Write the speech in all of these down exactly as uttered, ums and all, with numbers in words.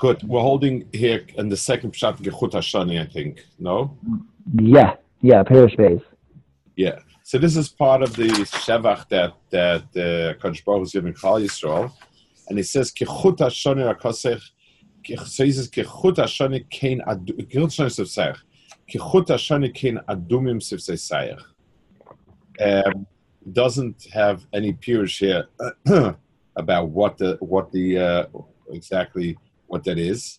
good. We're holding here in the second pshat Gechut Hashani, I think. No? Yeah, yeah, Parish base. Yeah. So this is part of the Shevach that that uh, Kadosh Baruch Hu is giving Klal Yisrael, and he says Gechut Hashani Rakosech. So he says Gechut Hashani Kein Adu Gechut Hashani Sivseich. Gechut Hashani Kein Adumim Sivsei Sayach. Um, doesn't have any pirush here about what the what the uh, exactly what that is.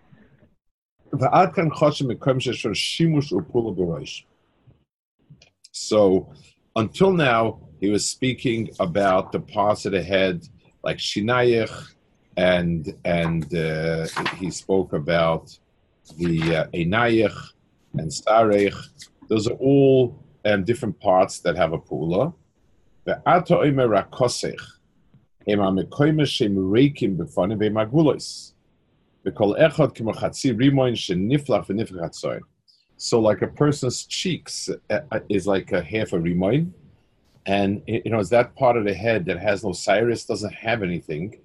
So until now, he was speaking about the parts of the head like shinayich, and and uh, he spoke about the uh, einayich and starech. Those are all um, different parts that have a pula. The ato omer rakosech ema mekoyme shem reikim befanim ve'magulos. Bekol echad k'machatzi rimoin sheniflach v'niflach hatzoin. So, like a person's cheeks uh, is like a half a rimoin, and you know, is that part of the head that has no cyrus, doesn't have anything,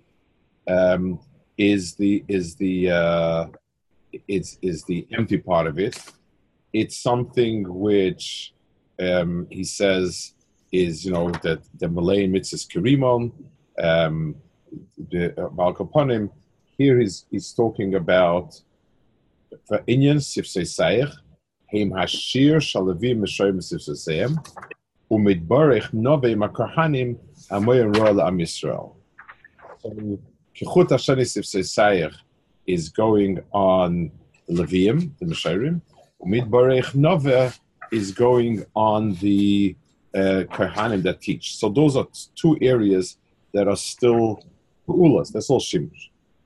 um, is the is the uh, is is the empty part of it. It's something which um, he says is, you know, that the Malay mitzvahs kirimon, um, the Baal Kaponim. Here he's he's talking about for inyan sifsei sayich. Heim hashir shalavim meshoyim sifseseim umidbarich nove makahanim amoyim roel am Yisrael. So Kechut Hashani Sifsei is going on the Levium, the Meshorim. Umidbarich nove is going on the uh, Kohanim that teach. So those are two areas that are still Ulas. That's all Shimush.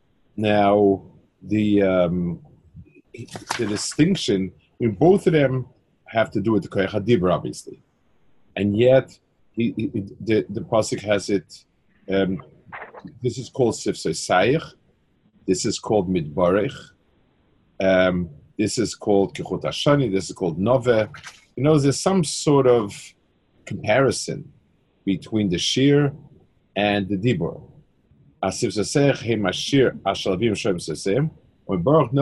Now the um, the distinction. I mean, both of them have to do with the Koyach HaDibur, obviously. And yet, he, he, the, the Pasuk has it, um, this is called Sifsei Sayich, this is called Midbarech, um, this is called Kechut Hashani, this is called Nove. You know, there's some sort of comparison between the Shir and the Dibur. Asifsei Sayich, Heim HaShir, Ashalavim Shem Sesem, so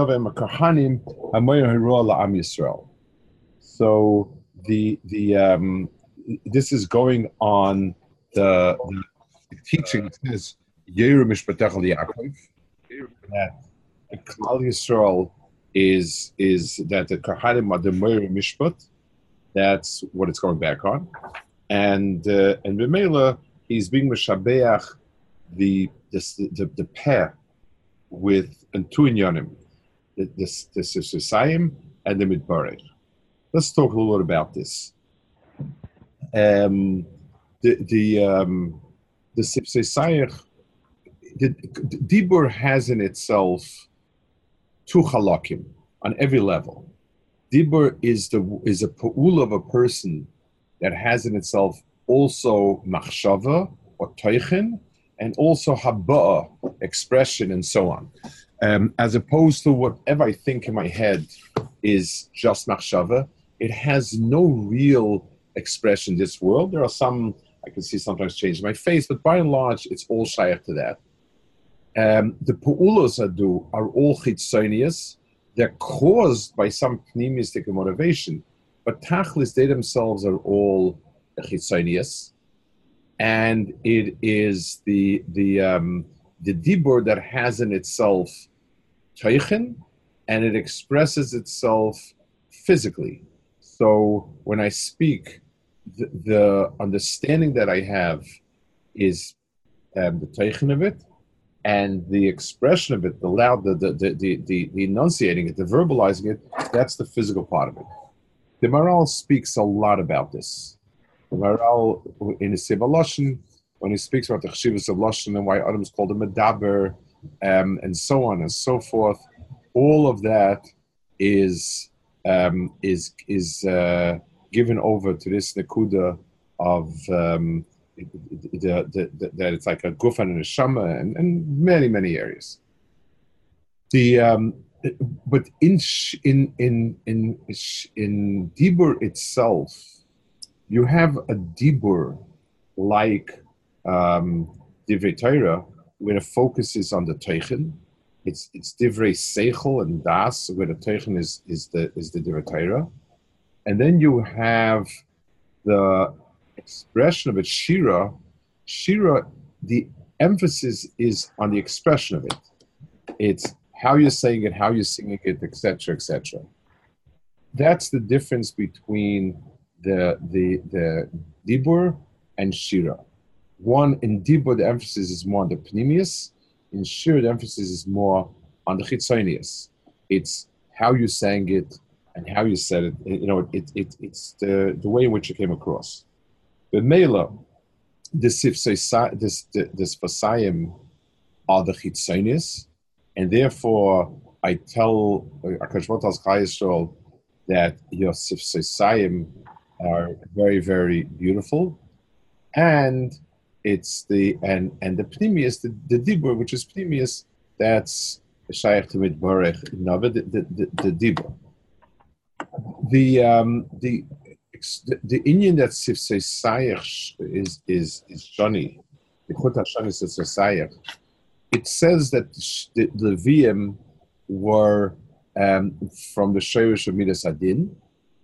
the the um, this is going on the, the teaching. It says Yeru Mishpatech Yaakov that the Klal Yisrael is is that the Kohanim are the Meir Mishpat. That's what it's going back on, and uh, and B'meila he's being Meshabeach the this the the pair with and two inyanim, the the Sifsei and the Midbarech. Let's talk a little bit about this. Um, the the um, the Sifsei the, the Dibur has in itself two halakim on every level. Dibur is the is a pa'ul of a person that has in itself also machshava or teichen, and also haba'ah, expression, and so on. Um, as opposed to whatever I think in my head is just machshava, it has no real expression in this world. There are some, I can see sometimes change my face, but by and large, it's all shaykh to that. Um, the pu'ulos I do are all chitzonius. They're caused by some pneumistic motivation, but tachlis, they themselves are all chitzonius. And it is the the um, the dibur that has in itself teichen, and it expresses itself physically. So when I speak, the, the understanding that I have is um, the teichen of it, and the expression of it, the loud, the the, the the the the enunciating it, the verbalizing it. That's the physical part of it. The Maharal speaks a lot about this. The Maharal in his Seva Lashon, when he speaks about the Cheshivas of Lashon and why Adam is called a Medaber, um, and so on and so forth, all of that is um, is is uh, given over to this Nekuda of um, the, the, the, that it's like a Gufan and a Shama, and, and many many areas. The um, but in in in in in Dibur itself, you have a dibur like um, Divrei Torah, where the focus is on the teichen, It's it's divrei seichel and das, where the teichen is is the is the divrei Torah, and then you have the expression of it, shira. Shira, the emphasis is on the expression of it. It's how you're saying it, how you're singing it, et cetera, et cetera. That's the difference between the the the dibur and shira. One, in dibur, the emphasis is more on the pnimius. In shira, the emphasis is more on the chitzonius. It's how you sang it and how you said it. You know, it, it it's the, the way in which it came across. But Mela, the sifsei, this the fasayim are the chitzonius, and therefore I tell Akash Baruch Chai Yisrael that your sifsei are very, very beautiful, and it's the and and the pnimius, the, the dibur, which is pnimius, that's shaykh to mitbarech nava, the the the, the dibur. The um the the, the Indian that sifsei sayach is is is shani, the chut shani sifsei sayach. It says that the, the Leviim were um, from the Shorish of Midas Adin.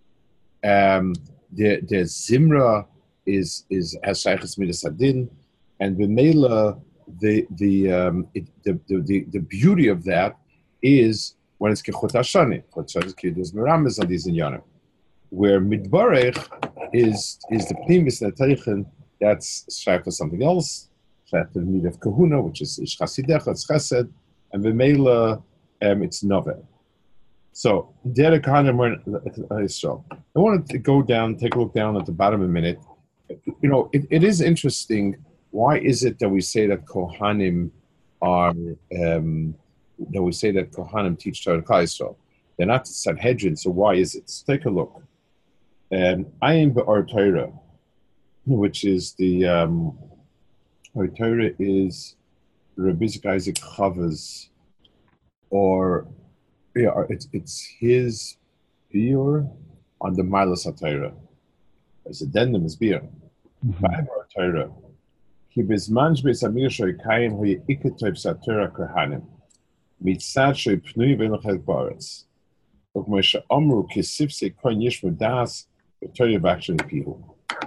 Um, the the Zimra is is as Shaykhs Midas Adin, and the Mela, the the, um, it, the the the the beauty of that is when it's Kechut Hashani. Kechut Hashani there's Meramis on these in Yana, where Midbarech is is the Pnimis and the Teichen that's Shaykh for something else. Shaykh to the Mid of Kahuna, which is Ish Chasidech, it's Chesed, and the Mela um, it's Novel. So, Derek Kahana Israel. I wanted to go down, take a look down at the bottom a minute. You know, it, it is interesting. Why is it that we say that Kohanim are, um, that we say that Kohanim teach Torah Israel? They're not Sanhedrin, so why is it? Let's take a look. Um, Ayin Be'or Torah, which is the, um, Or Torah is Rabbi Isaac Chavez, or yeah, it's it's his biur on the Milas HaTorah. As addendum is biur. Five or Torah. Ki bezman shbeis amir shoy kayin hu yiketoy p'satorah kohanim. Mitzad shoy pnui v'enochet ba'aretz. Ukmo she'omru ki sifsei koin yishmu das v'torah v'akshen pihu.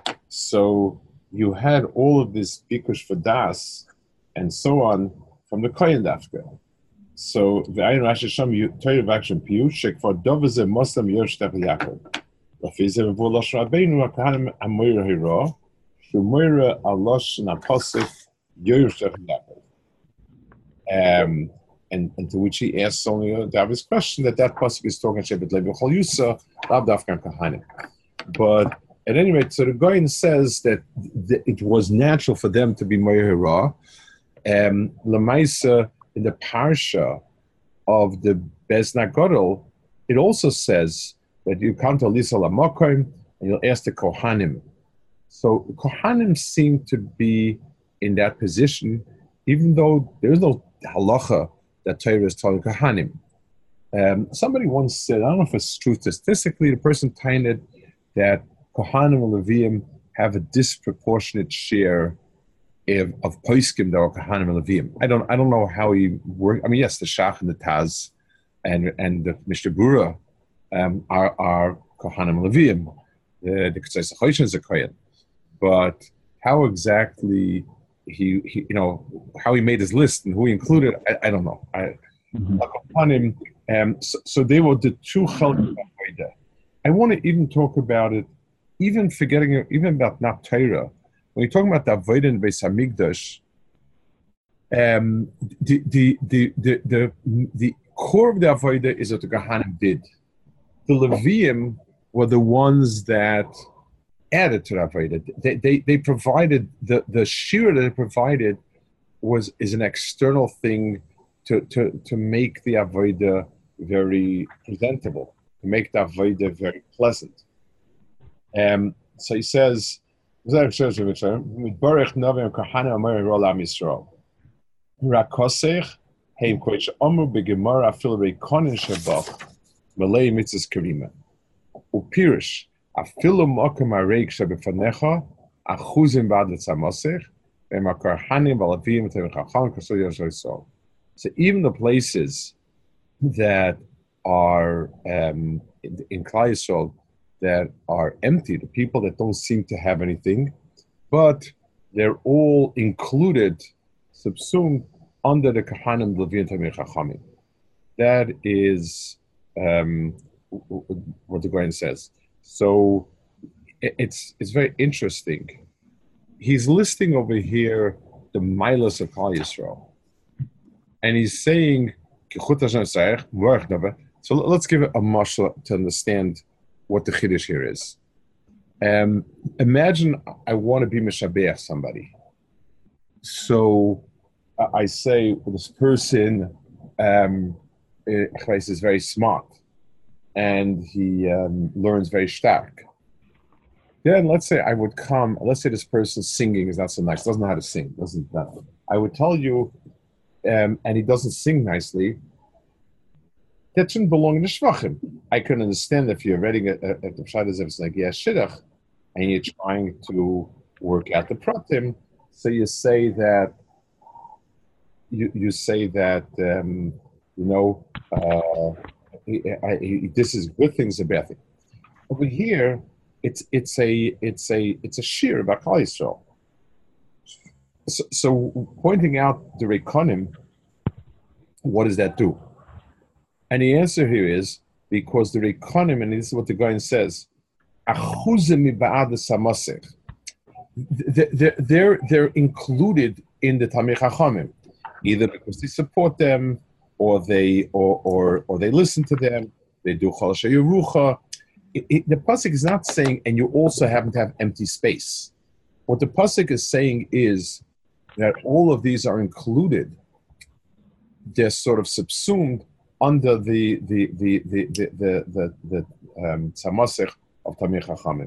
So you had all of this bikush for das and so on from the koyin dafka. So the Ayin Rashi Sham Torah v'akshen pihu shekvar dovaze moslam yorshtach Yaakov. Rafize v'volosh rabbeinu akahanim amoyra hira shumoyra alosh napasif yorshtach Yaakov. Um, and and to which he asks only a David's question that that pasuk is talking Shebet Levi Chol Yusa Lav Dafkan Kahanim. But at any rate, so the Goyin says that th- it was natural for them to be Moyer Hira. Um, Lamaisa, in the Parsha of the Bezna Godel, it also says that you come to Lisa Lamokim and you'll ask the Kohanim. So Kohanim seem to be in that position, even though there is no halacha that Torah is telling Kohanim. Um, somebody once said, I don't know if it's true statistically, the person tied it that Kohanim and Leviim have a disproportionate share of, of Poiskim that are Kohanim and Leviim. I don't I don't know how he works. I mean, yes, the Shach and the Taz and and the Mishnah Berurah um, are, are Kohanim and Leviim. The the Ketzos HaChoshen is a Kohen. But how exactly he, he you know how he made his list and who he included, I, I don't know. I mm-hmm. Kohanim, um, so, so they were the two Chalkim. I want to even talk about it. Even forgetting, even about not Torah, when you're talking about the Avodah in Beis Hamikdash, um, the, the the the the the core of the Avodah is what the Kohanim did. The Leviim were the ones that added to the Avodah. They they they provided the the shira that they provided was is an external thing to to to make the Avodah very presentable, to make the Avodah very pleasant. Um, so he says, Midbarech Novim Kohanim Amar Rolam Yisrael. Rakosech Heim Koich Omer Begemara Afil Reikonin Shabach Malay Mitzvahs Karima. Upirish Afilu Mokem Areik Shabefanecha Achuzim Bad Letzamosech Ema Kohanim Valavim Tevim Chacham Kasoy Yisrael. So even the places that are um, in, in Klal Yisrael that are empty, the people that don't seem to have anything, but they're all included, subsumed under the Kahanim, Levim, Tamir Chachamim. That is um, what the Goyen says. So it's it's very interesting. He's listing over here the milas of Klal Yisrael, and he's saying, so let's give it a mashal to understand what the chiddush here is. Um, imagine I want to be mishabeach somebody. So uh, I say, well, this person um, is very smart, and he um, learns very stark. Then let's say I would come, let's say this person's singing is not so nice, doesn't know how to sing, doesn't know. I would tell you, um, and he doesn't sing nicely, that shouldn't belong to Shvachim. I can understand if you're reading it at the Pshat as if it's like Yesh Shidduch, and you're trying to work out the pratim, so you say that, you, you say that, um, you know, uh, I, I, this is good things, a bad thing. Over here, it's it's a it's a it's a shir about Klal Yisrael. So, so pointing out the Rekonim, what does that do? And the answer here is because the Rekonim, and this is what the guy says, they're, they're, they're included in the Tamir Chachamim, either because they support them, or they or or, or they listen to them, they do Chol Yerucha. It, it, the pasuk is not saying, and you also happen to have empty space. What the pasuk is saying is that all of these are included. They're sort of subsumed under the the the the the the the, the um, Tzamasech of Tamir Chachamim.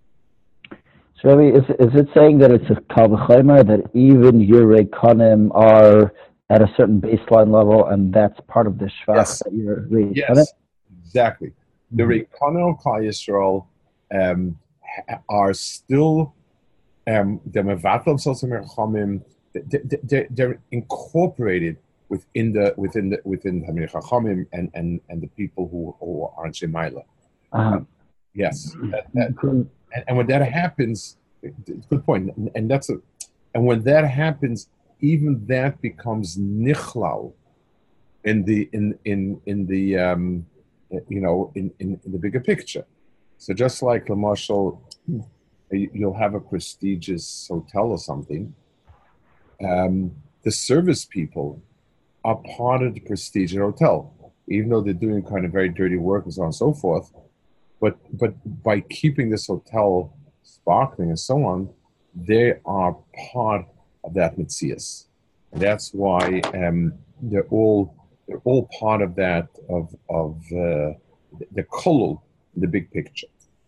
So, Rabbi, is is it saying that it's a kal v'chomer that even your Rekonim are at a certain baseline level, and that's part of the shvach Yes. that you're reading? Yes, exactly. The Rekonim of Klal Yisrael um, are still um, the mevatel themselves in Chachamim. They're, they're incorporated within the within the within Tamir Chachamim and, and, and the people who, who are in Shemaila. Uh-huh. Um, yes, that, that, and, and when that happens, good point. And, and that's a, and when that happens, even that becomes nichlal in the in in in the um, you know, in, in, in the bigger picture. So just like the Marshall, you'll have a prestigious hotel or something. Um, the service people are part of the prestigious hotel, even though they're doing kind of very dirty work and so on and so forth. But but by keeping this hotel sparkling and so on, they are part of that mitzias. That's why um, they're all they're all part of that of of uh, the kolul, the big picture.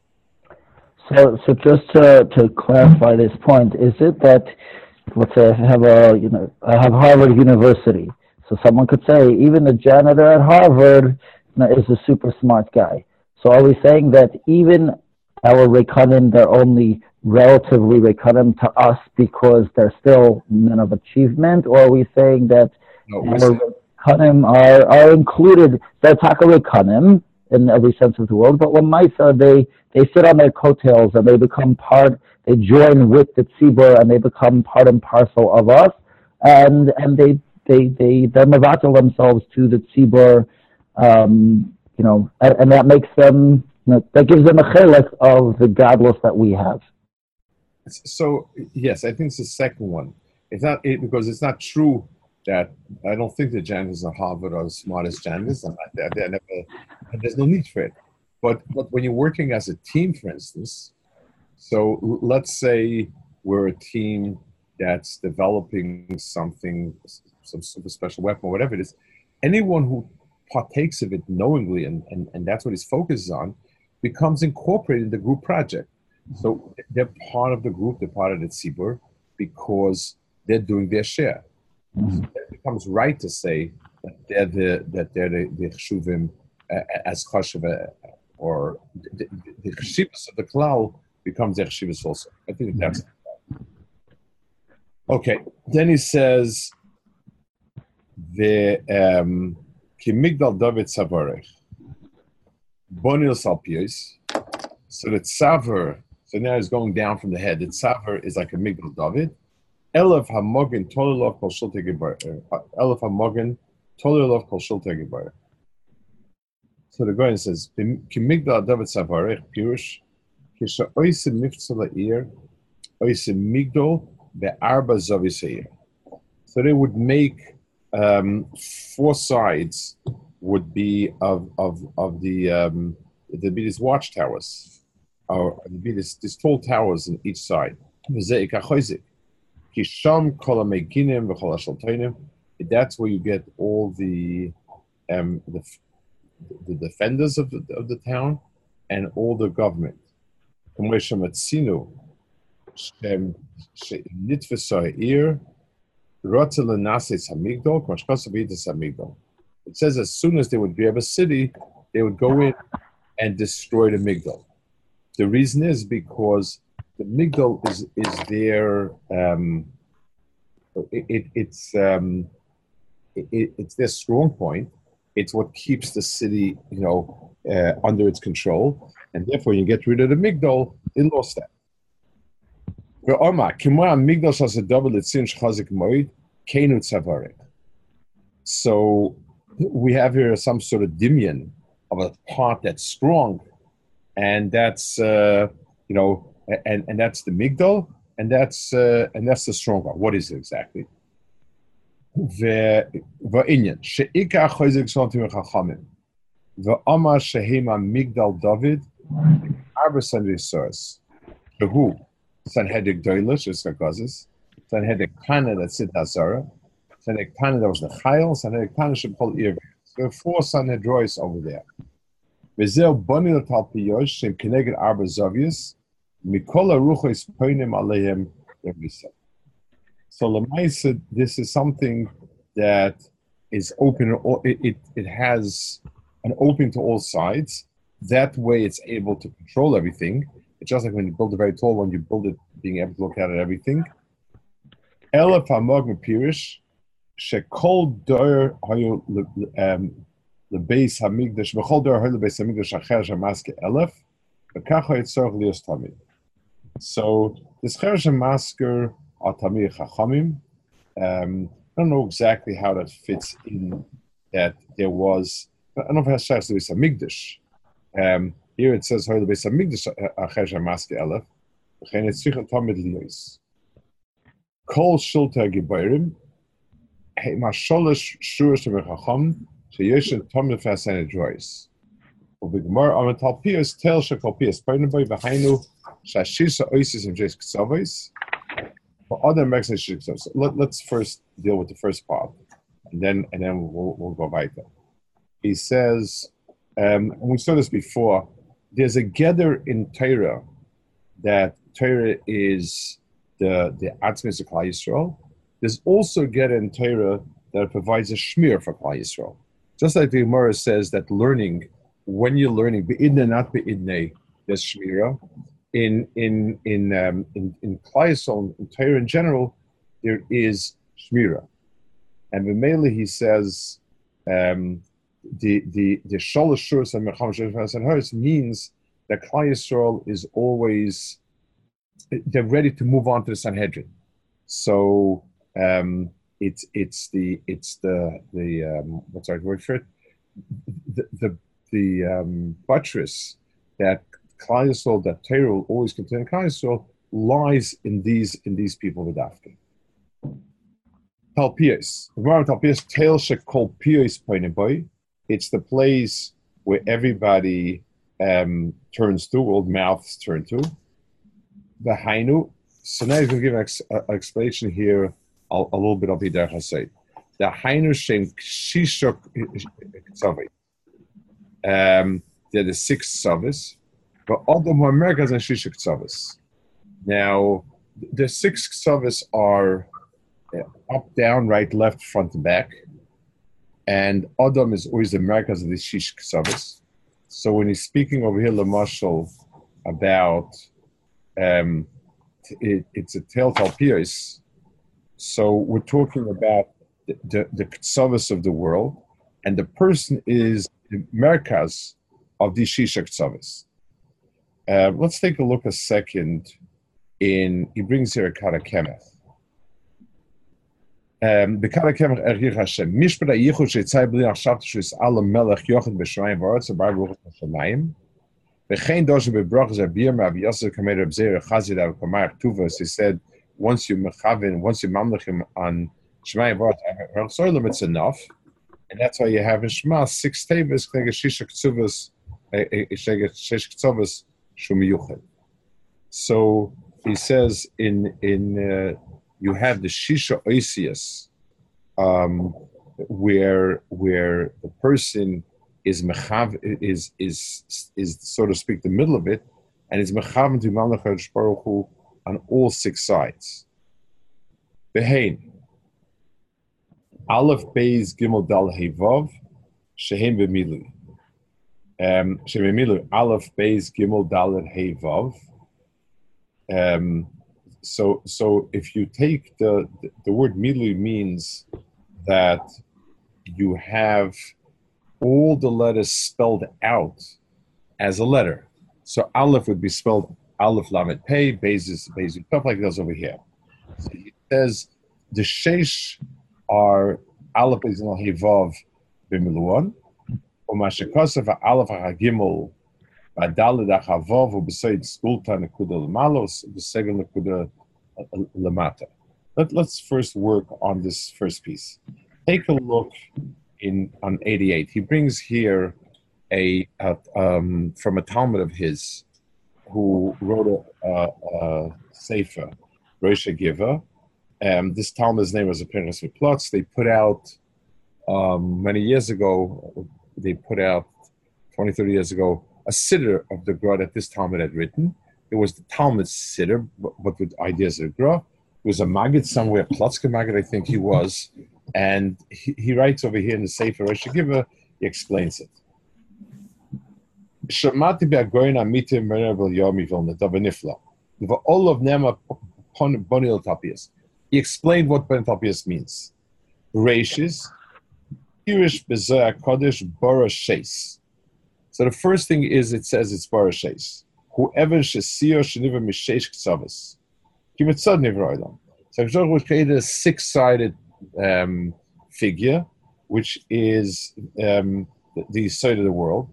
So, so just to, to clarify this point, is it that, let's say I have a, you know, I have Harvard University, so someone could say even the janitor at Harvard, you know, is a super smart guy. So are we saying that even our Rekonim, they're only relatively Rekonim to us because they're still men of achievement, or are we saying that No, our Rekonim are, are included, they're Taka Rekonim in every sense of the word, but when Maisa, they, they sit on their coattails and they become part, they join with the tzibur and they become part and parcel of us, and and they they they they're mevatel themselves to the tzibur, um, you know, and, and that makes them, you know, that gives them a chelik of the godless that we have. So yes, I think it's the second one. It's not it, because it's not true that I don't think the janitors at Harvard are the smartest janitors. I'm not there. They're never, there's no need for it. But but when you're working as a team, for instance, so let's say we're a team that's developing something, some super special weapon, or whatever it is, anyone who partakes of it knowingly, and, and, and that's what his focus is on, becomes incorporated in the group project. So they're part of the group, they're part of the tzibur, because they're doing their share. Mm-hmm. So it becomes right to say that they're the that they're the, the chshuvim uh, as chashuv, uh, or the, the, the chshivas of the klal becomes their chshivas also. I think that's okay. Then he says, the um, Kimigdal David Savarech, Bonil Salpios. So the Tzavar, so now it's going down from the head. The Tzavar is like a Migdal David. Elef Hamogen Tolilov Kol Shulte Gebar. Elef Hamogen Tolilov Kol Shulte Gebar. So the Goyen says, Kimigdal David Savarech, Pirush, Kisha Oise Miftzala Ir, Oise Migdal, Be'arba Zaviseir. So they would make um, four sides would be of of of the um, there'd be these watchtowers, or there'd be this these tall towers on each side. That's where you get all the um, the, the defenders of the of the town and all the government. It says as soon as they would grab a city, they would go in and destroy the Migdal. The reason is because the Migdal is is their um, it, it, it's um, it, it's their strong point. It's what keeps the city, you know, uh, under its control, and therefore you get rid of the Migdal, they lost that. So we have here some sort of dimion of a part that's strong, and that's uh, you know, and, and that's the Migdal, and that's uh, and that's the strong part. What is it exactly? Va'inyan she'ika chozik sontim chachamim va'amar shehema Migdal David arba sanvisors shehu Sanhedrin Doilish is Kakazis, Sanhedrin Kana that sit Hazara, Sanhedrin Kana that was the Chayil, Sanhedrin Kana Shepol Irving. So there are four Sanhedrois over there. Vizel Bonil Talpiyosh, Shem Keneged Arba Zovius, Mikola Ruchos Poinim Aleim Revisa. So Lamaisa, this is something that is open, it, it, it has an open to all sides. That way it's able to control everything. It's just like when you build a very tall one, you build it being able to look at it, everything. Elef hamog mepirish shekol dor hayu lebeis hamigdash v'chol dor hayu lebeis hamigdash acher shamaske elef v'kach hayitzorch lios tamid. So this cher shamasker are tamid chachamim. Um, I don't know exactly how that fits in. That there was I don't know if it has to do with hamigdash. Um, Here it says, "Hoyle beis hamikdash acher shamaske elef, v'chein etzrichen tamid lios." Kol shulta gebayrim, heima sholosh shur shemechacham sheyoshen tamid fasanedrois. Ubigmar amen talpios tel shekalpios perneboy v'hainu shashisa oisis and jes ksavos. For other mexicans, let's first deal with the first part, and then and then we'll we'll go weiter. He says, um, and we saw this before. There's a gather in Torah that Torah is the the Atzmis of Klal Yisrael. There's also a gather in Torah that provides a shmir for Klal Yisrael. Just like the Gemara says that learning, when you're learning, be'idne, not be'idne, there's shmira. In in in um, in in Klal Yisrael, in Torah in general, there is shmira. And B'meila he says. Um, The the the shalosh shuras and mecham shalosh and hers means that Klal Yisrael is always they're ready to move on to the Sanhedrin. So um, it's it's the it's the the um, what's our word for it? The the, the um, buttress that Klal Yisrael, that Torah will always contain Klal Yisrael, lies in these in these people with Afghan. Talpios, Talpios, Tail Shekol Pios Poineboy. It's the place where everybody um, turns to, all mouths turn to. The Hainu. So now he's going to give an ex- uh, explanation here, a, a little bit of the Derech HaSeid. The Hainu Shem Shishok Tzavi. Um, they're the six Tzavis. But all the more Americans and Shishok Tzavis. Now, the six Tzavis are up, down, right, left, front, and back. And Adam is always the Americas of the Shish Ksavas. So when he's speaking over here, Lamashal, about um, it, it's a tale talpios. So we're talking about the the ktsavis of the world, and the person is the merkaz of the shisha ktsavis. Uh, let's take a look a second. In he brings here a karakemeth. Um, the karakemeth erich Hashem mishpara yichud sheitzai b'li achshavta shus ala melech yochid b'shamayim v'aretz abar v'ruch b'shamayim v'chein doshe b'brachas abir ma'av yosef kamer abzera chazir av kamar tuvas. He said, once you mechavin, once you mamlech him on Shemayim v'aretz, it's enough, and that's why you have in Shema six tables kneged shisha ksuvas, shisha ksuvas shumiyuchid. So he says in in uh, you have the shisha oisius, um, where where the person is mechav is is is so to speak the middle of it, and is mechav to Malach Baruch Hu on all six sides. Behein Aleph Beis Gimel Dal Hey Vav Shehem B'Milu. Um, Shehem B'Milu Aleph Beis Gimel Dal Hey Vav. Um, so, so if you take the, the, the word milu means that you have all the letters spelled out as a letter. So Aleph would be spelled Aleph Lamed Pei, Beis is Beis, stuff like this over here. So it says the Sheish are Aleph Beis Gimel Hey Vav B'Miluon, Umashakasav Aleph HaGimel Adalid Achavav besides Gulta Nekuda Lamalos, Besegel Nekuda Lamata. Let Let's first work on this first piece. Take a look in on eighty-eight. He brings here a, a um, from a Talmud of his who wrote a, a, a sefer, Rosh Giva. Um, this Talmud's name was a Pinchas Plotz. They put out um, many years ago. They put out twenty, thirty years ago. A siddur of the Gra that this Talmud had written. It was the Talmud's siddur, but, but with ideas of the Gra. It was a Maggid somewhere, Plotzke Maggid, I think he was, and he, he writes over here in the Sefer Rosh Giva, he explains it. Shamati be'agoyin amitim me'nevel yomi vilna davanifla. All of them are bonil tapias. He explained what bonil tapias means. Reishis, Kirish bezoya kodesh bara sheis. So the first thing is it says it's barashes. Whoever shesio sheniva mishesh ksavas. Kimitzad nivroilam. So Hashem was created a six-sided um, figure, which is um, the, the side of the world.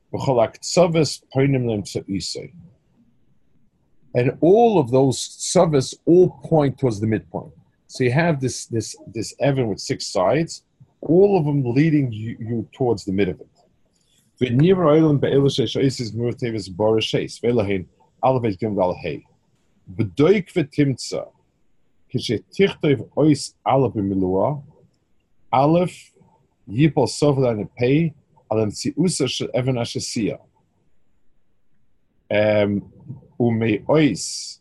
And all of those ksavas all point towards the midpoint. So you have this this this Evan with six sides, all of them leading you, you towards the mid of it. V'nivra oilam be'elu she'shais is murtevis barashes. Ve'lahin alevez gim gal hey. V'doik v'timtza. Kishe ois aleph b'milua. Aleph yipol sovla ne pei alem tziusa she'evan ashesiya. Um, umei ois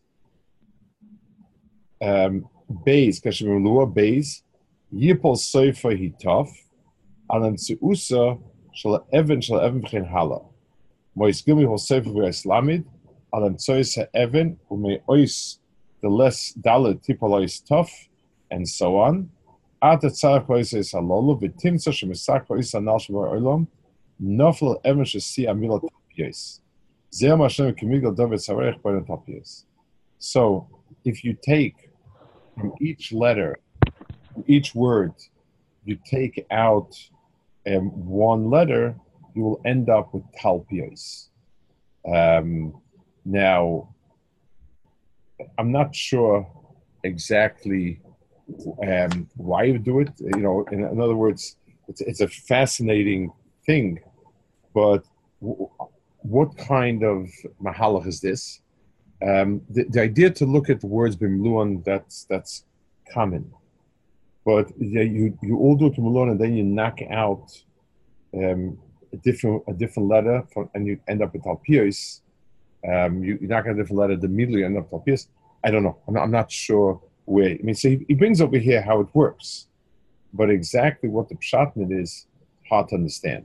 um, beis kashe b'milua beis yipol soifa hitaf alem tziusa shall even shall even begin hala. Mois gilmi hol sefer v'islamid alem tzois ha'even umei ois the less dalet tipolois tough and so on. At the tzarech ois is halolo v'timtza shemesak ois anal shemor olam nofel even shesi amila tapiyos. Zeh Hashem k'migdal David tzarech b'nei tapiyos. So if you take from each letter, from each word, you take out um, one letter, you will end up with talpios. Um, now, I'm not sure exactly um, why you do it. You know, in, in other words, it's, it's a fascinating thing. But w- what kind of mahalach is this? Um, the, the idea to look at the words b'mluon, that's that's common. But yeah, you you all do it to b'mluon, and then you knock out um, a different a different letter, from, and you end up with talpios. Um, you, you knock out a different letter, the middle you end up with talpios. I don't know. I'm not, I'm not sure where. I mean, so he, he brings over here how it works, but exactly what the pshatnit is hard to understand.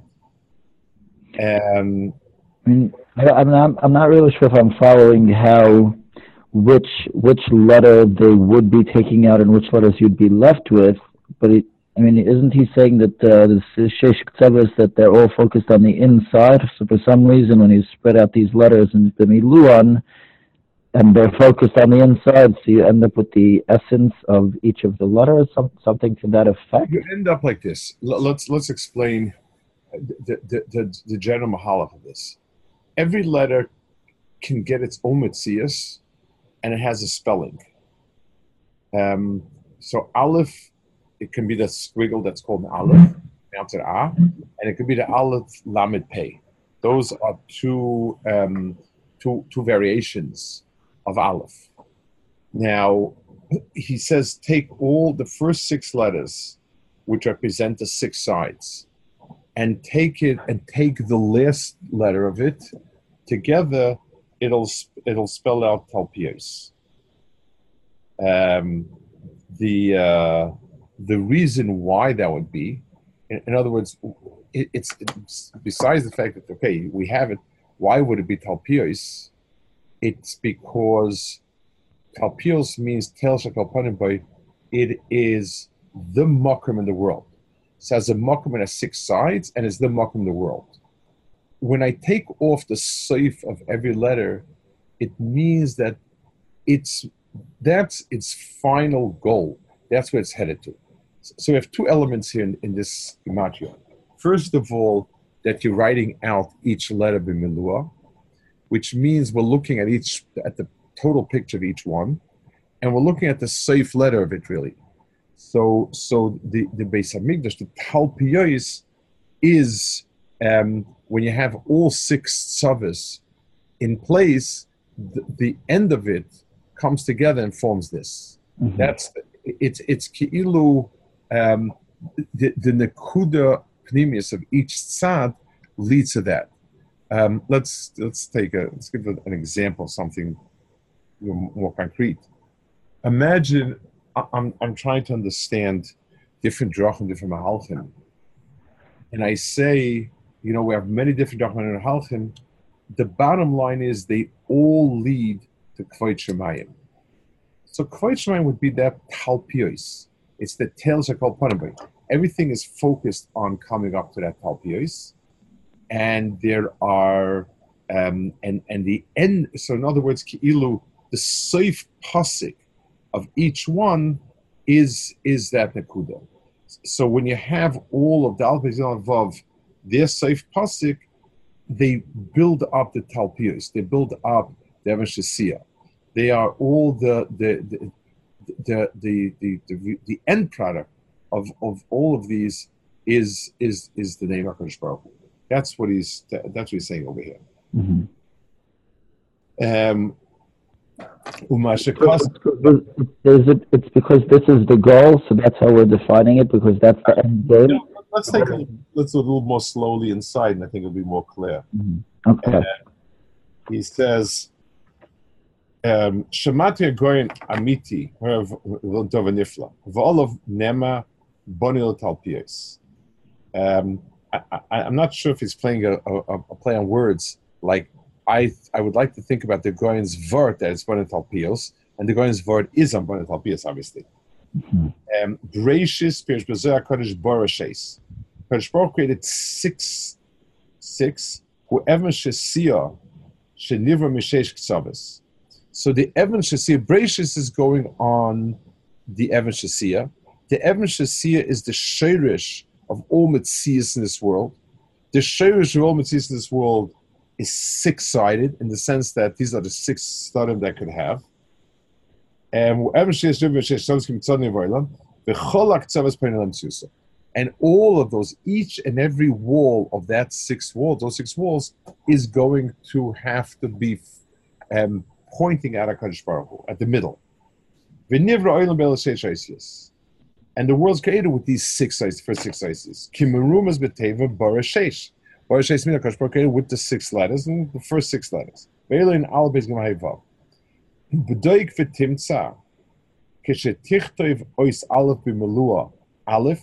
Um, I mean, I, I'm not. I'm not really sure if I'm following how, which which letter they would be taking out and which letters you'd be left with. But it, I mean, isn't he saying that uh, the Shesh Ktavos, that they're all focused on the inside? So for some reason, when you spread out these letters in the Miluan, and they're focused on the inside, so you end up with the essence of each of the letters, some, something to that effect? You end up like this. L- let's let's explain the, the, the, the general mahalach of this. Every letter can get its own mitzias, and it has a spelling. Um, so Aleph, it can be the squiggle that's called an Aleph, pronounced it A, and it could be the Aleph Lamed Pei. Those are two, um, two, two variations of Aleph. Now, he says take all the first six letters, which represent the six sides, and take it and take the last letter of it together. It'll it'll spell out Talpios. Um, the uh, the reason why that would be, in, in other words, it, it's, it's besides the fact that okay we have it. Why would it be Talpios? It's because Talpios means Tel Shekal Panim Boy. It is the makom in the world. So as a makom it has six sides, and it's the makom in the world. When I take off the seif of every letter, it means that it's that's its final goal. That's where it's headed to. So we have two elements here in, in this gematria. First of all, that you're writing out each letter b'milua, which means we're looking at each at the total picture of each one, and we're looking at the safe letter of it really. So, so the the Beis Hamikdash, the Talpios, is um, when you have all six tzavos in place, the, the end of it comes together and forms this. Mm-hmm. That's it's it's ki'ilu um, the the nekuda pnimius of each tzad leads to that. Um, let's let's take a let's give an example of something more concrete. Imagine I'm I'm trying to understand different drachim, different mahalchim, and I say, you know, we have many different drachim and mahalchim. The bottom line is they all lead to Kvod Shemayim. So Kvod Shemayim would be that Talpios. It's the tails are called Panim. Everything is focused on coming up to that Talpios, and there are um, and and the end. So in other words, Ki'ilu, the safe pasik of each one is is that Nakuda. So when you have all of the Alpes Vav, their safe pasik, they build up the Talpios. They build up the Evan Shasiyah. They are all the the the the the, the, the, the end product of, of all of these is is is the name HaKadosh Baruch Hu. That's what he's that's what he's saying over here. Mm-hmm. Um, it's because this is the goal, so that's how we're defining it, because that's the end game. Yeah, let's take a, let's do a little more slowly inside, and I think it'll be more clear. Mm-hmm. Okay. Uh, he says, "Shemati Agoyin Amiti Dovanifla V'Olav Nema Bonil Talpios." Um, I, I'm not sure if he's playing a, a, a play on words. Like I, I would like to think about the Goyen's Vort that it's Bonil Talpios, and the Goyen's Vort is on Bonil Talpios, obviously. Breishis Pirish Bezer Kodesh Borashes. Kodesh Baruch created six, six. Whoever Shesia Shenivra Mishesh Ksavas. So the Evan Shasia, Breishis is going on the Evan Shasia. The Evan Shasia is the Sheirish of all Metzias in this world. The Sheirish of all Metzias in this world is six-sided in the sense that these are the six stadim that could have. And and all of those, each and every wall of that six walls, those six walls, is going to have to be um, pointing at HaKadosh Baruch Hu, at the middle. And the world's created with these six sides, first six sides. Kimerumas beteva barashesh. Barashesh means HaKadosh Baruch Hu created with the six letters, and the first six letters. Ve'elein al beis gemahivav. B'doik v'timtza. Keshetichtov ois aleph b'melua aleph.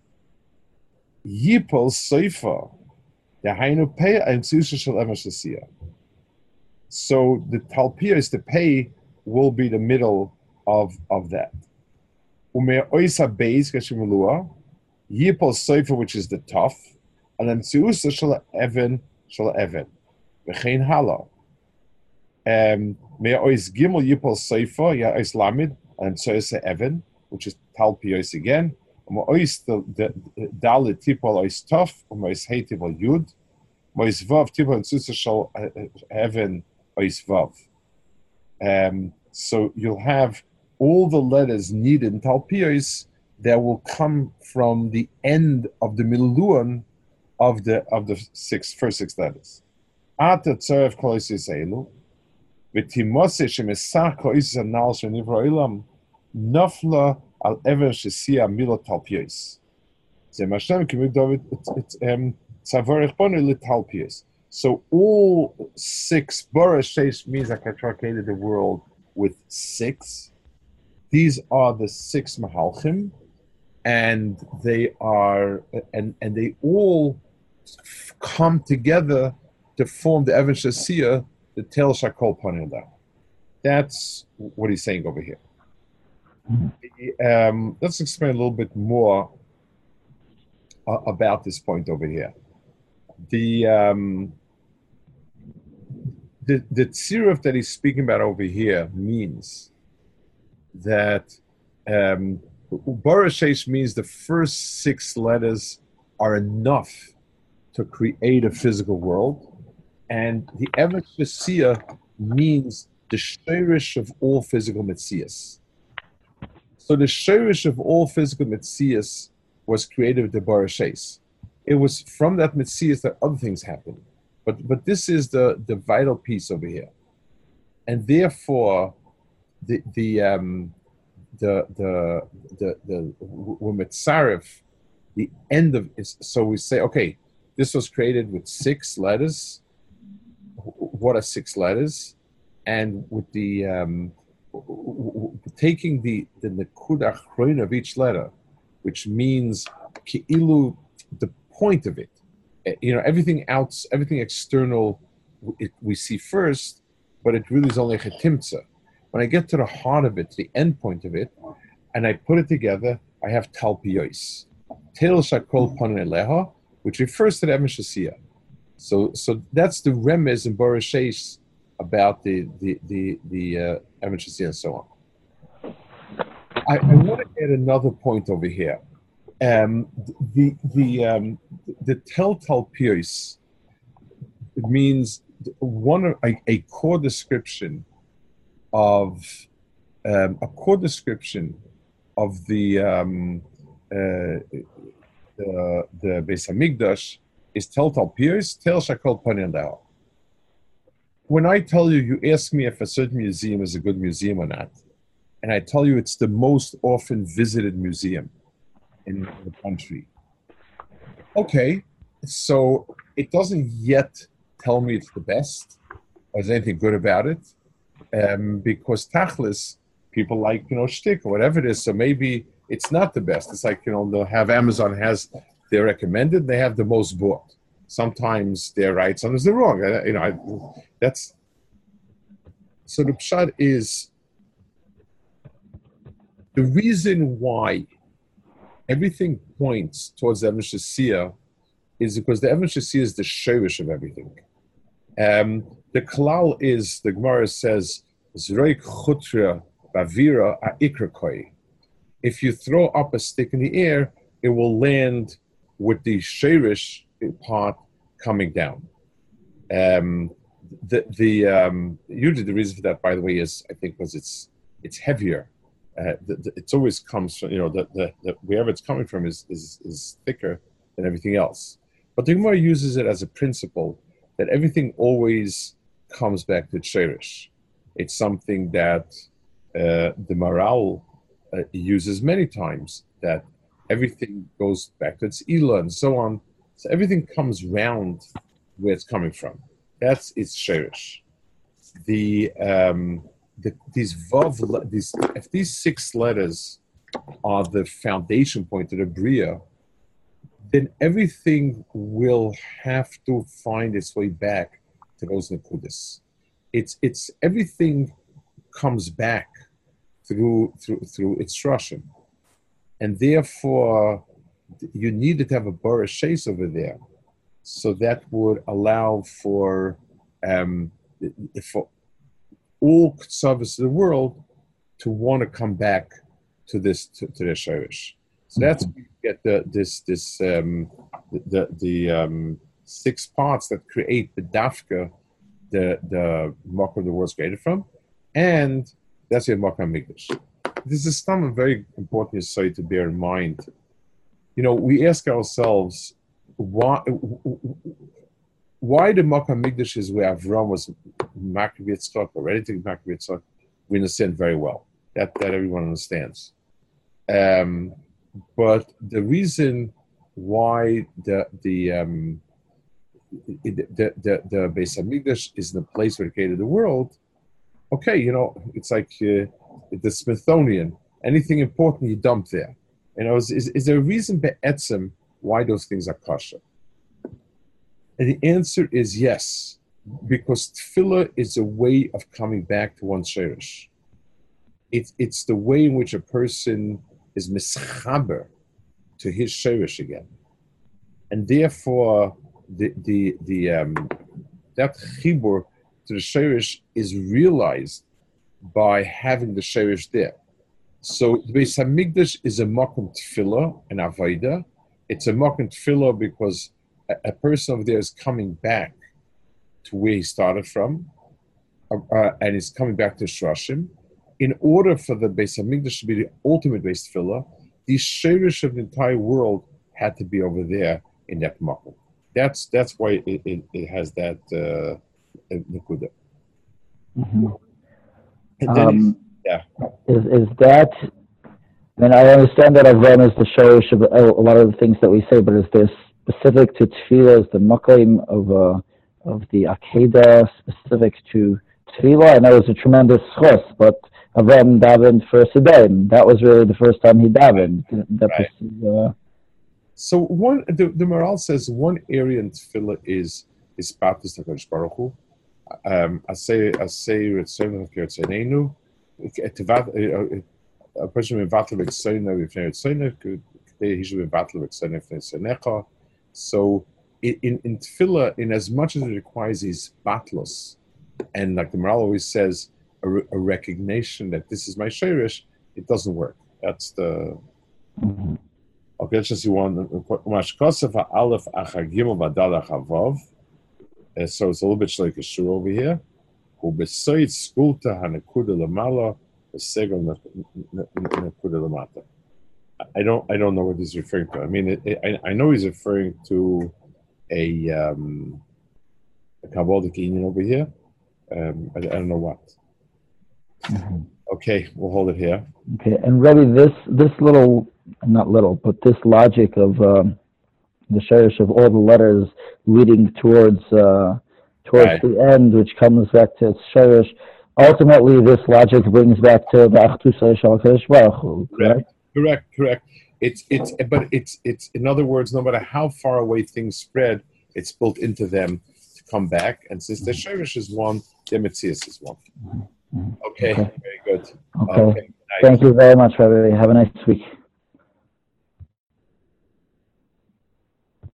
Yipol soifa. Yahainu pei ha'imtziusa shel Evan Shasia. So the Talpios, the pei, will be the middle of, of that. Ume oisa beis keshimelua, Yipol Sofer, which is the tough, and then Tzusa Shala Evan Shala Evan. V'chein Hala. Um, May Ois Gimel Yipol Sofer, Ya Ois Lamid, and Tzusa Evan, which is Talpios again. And Ois the Dalit Tipol Ois Tough, and Ois Hey Tipol Yud. Ois Vav Tipol and Tzusa Shala Evan Ois Vav. Um, so you'll have all the letters needed in Talpios that will come from the end of the miluan of the of the six first six letters. Ata tzaref kol osis elu, v'timose shemesach kol osis anal shenivra olam, nafla al ever shesia milo Talpios. Ze mashem kimid David it's um tzavarech bonu le Talpios. So all six Bara Sheish means like I created the world with six. These are the six Mahalchim, and they are and and they all come together to form the Evan Shasiya, the Tel Shakol Panila. That's what he's saying over here. Um, let's explain a little bit more uh, about this point over here. The um, The, the tziruf that he's speaking about over here means that um, Bara Sheish means the first six letters are enough to create a physical world, and the Evan Shasiya means the shirish of all physical mitzias. So the shirish of all physical mitzias was created with the Bara Sheish. It was from that mitzias that other things happened. But but this is the, the vital piece over here, and therefore the the um, the the the the Umetzaref, the end of is so we say okay, this was created with six letters. What are six letters? And with the um, taking the the nekud achroin of each letter, which means ki'ilu, the point of it. You know, everything else, everything external, it, we see first, but it really is only a chetimtza. When I get to the heart of it, the end point of it, and I put it together, I have Talpios. Tel Shakol Paneleha, which refers to the Evan Shasiya. So, so that's the remez in Bara Sheish about the the the the uh, Evan Shasiya and so on. I, I want to add another point over here. Um, the the um, the Tel Talpios, it means one a, a core description of um, a core description of the um, uh, the the Beis Hamikdash is Tel Talpios, Tel Shakol Panel. When I tell you, you ask me if a certain museum is a good museum or not, and I tell you it's the most often visited museum in the country. Okay, so it doesn't yet tell me it's the best or there's anything good about it, um, because tachlis, people like, you know, shtick or whatever it is, so maybe it's not the best. It's like, you know, they'll have Amazon has, they're recommended, they have the most bought. Sometimes they're right, sometimes they're wrong. I, you know, I, that's, so the pshat is, the reason why everything points towards the Evan Shasiya is because the Evan Shasiya is the shirish of everything. Um, the klal is, the Gemara says, Zroik chutra bavira ha'ikrakoi. If you throw up a stick in the air, it will land with the shirish part coming down. Um, the the um, usually the reason for that, by the way, is I think because it's it's heavier. Uh, the, the, it's always comes from, you know, the, the, the wherever it's coming from is, is is thicker than everything else. But the Gemara uses it as a principle that everything always comes back to Sherish. It's something that uh, the Maral uh, uses many times, that everything goes back to its Ila and so on. So everything comes round where it's coming from. That's its Sherish. The um, The, these vav, these if these six letters are the foundation point of the bria, then everything will have to find its way back to those nekudas. It's it's everything comes back through through through its Russian, and therefore you needed to have a Bora Shais over there. So that would allow for, um, for all service of the world to want to come back to this to, to the Shirish. So that's where you get the this this um, the the, the um, six parts that create the dafka, the the Makom of the world's created from, and that's your Makom Mikdash. This is some a very important insight to bear in mind. You know, we ask ourselves why why the Makom Mikdash is where Avram was Makav Yitzchak or ready to Makav Yitzchak. We understand very well. That that everyone understands. Um, but the reason why the the um, the the, the, the Beis Hamikdash is the place where it created the world. Okay, you know, it's like uh, the Smithsonian. Anything important you dump there. You know, is, is, is there a reason be'etzem why those things are kosher? And the answer is yes, because tefillah is a way of coming back to one's shirish. It's it's the way in which a person is mischaber to his shirish again, and therefore the the the um, that chibur to the shirish is realized by having the shirish there. So the Beis Hamikdash is a makom tefillah and avodah. It's a makom tefillah because a, a person over there is coming back to where he started from, uh, and is coming back to Shirashim. In order for the Beis Hamikdash to be the ultimate Beis Tefillah, the shirish of the entire world had to be over there in that makom. That's that's why it, it, it has that uh, nekuda. Mm-hmm. And then, um, yeah, is is that? I mean, I understand that Avram is the shirish of a lot of the things that we say, but is there specific to tefillah? Is the makom of uh, of the Akedah specific to tefillah? I know it's a tremendous chos, but Avram davened for Sidaim. That was really the first time he davened. That right. was, uh, so one, the, the Maral says one area in tefillah is is Patus HaKadosh Baruch Hu. Um, I say I say Ritzonu K'Yotzeinu. A person with Vatla Ritzonu V'Fnei Ritzonu, he should be Vatla Ritzonu V'Fnei Ritzonecha. So in in tefillah, in as much as it requires these batlos, and like the Maral always says, a, a recognition that this is my shirish, it doesn't work. That's the mm-hmm. okay. Let's just see one. Mashkosef Aleph Achagimel Badal Achavav. So it's a little bit like a shur over here. Who besides skulta hanekuda lamala, besegel nekuda lamata. I don't. I don't know what he's referring to. I mean, it, it, I, I know he's referring to a um, a Kabbalah union over here. Um, I, I don't know what. Mm-hmm. Okay, we'll hold it here. Okay, and Rebbe, this this little, not little, but this logic of um, the shirish of all the letters leading towards uh, towards right. the end, which comes back to its shirish. Ultimately, this logic brings back to the Achtusa Shal Kadosh Baruch Hu, correct? Correct, correct. It's it's but it's it's in other words, no matter how far away things spread, it's built into them to come back. And since the shirish is one, the Metzias is one. Mm-hmm. Okay, okay, very good. Okay, okay. Thank you very much, Rabbi. Have a nice week.